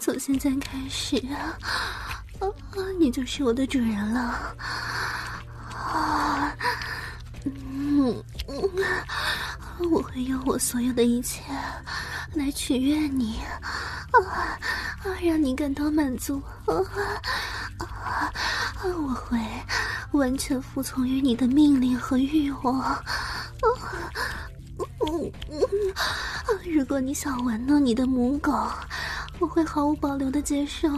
从现在开始，你就是我的主人了。我会用我所有的一切来取悦你，让你感到满足。我会完全服从于你的命令和欲望。如果你想玩弄你的母狗，我会毫无保留的接受。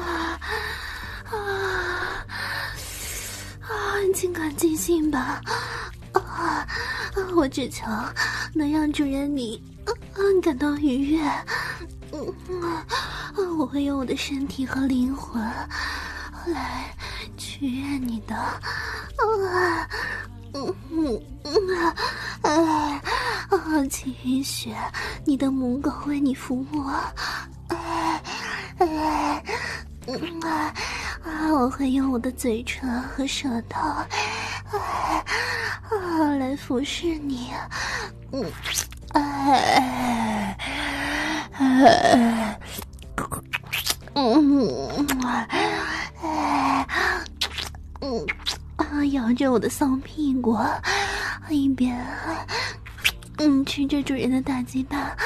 尽管尽兴吧。我只求能让主人你感到愉悦。我会用我的身体和灵魂来取悦你的。请允许你的母狗为你服务。我会用我的嘴唇和舌头来服侍你。摇着我的骚屁股，一边吃着主人的大鸡巴。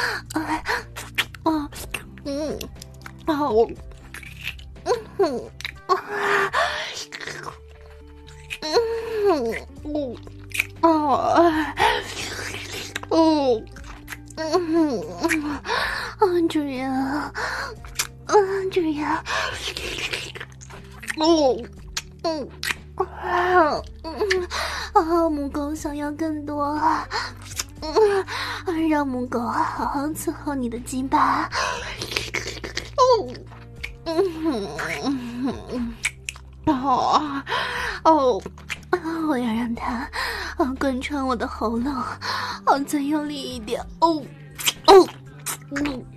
主人，主人，母狗想要更多，让母狗好好伺候你的鸡巴。我要让它贯穿我的喉咙，再用力一点。